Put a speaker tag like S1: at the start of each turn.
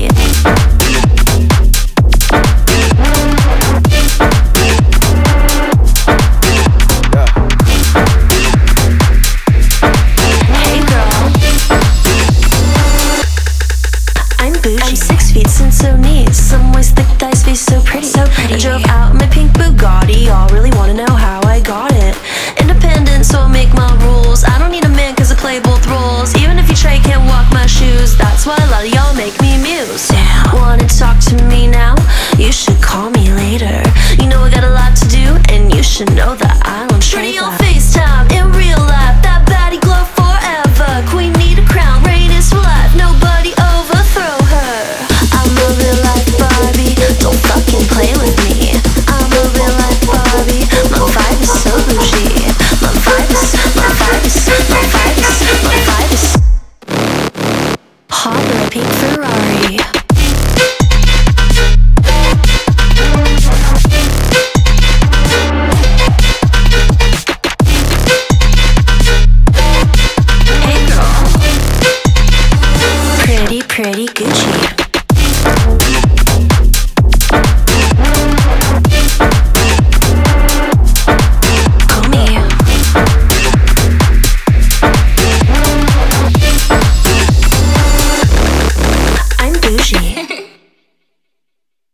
S1: I'm 6 feet, sin so neat. Some waist thick thighs, face so pretty. I drove out in my pink Bugatti. Y'all really wanna know how I got it. Independent, so I make my rules. I don't need a man cause I play both roles. Even if you try, can't walk my shoes. That's why a lot of y'all make me muse. Damn.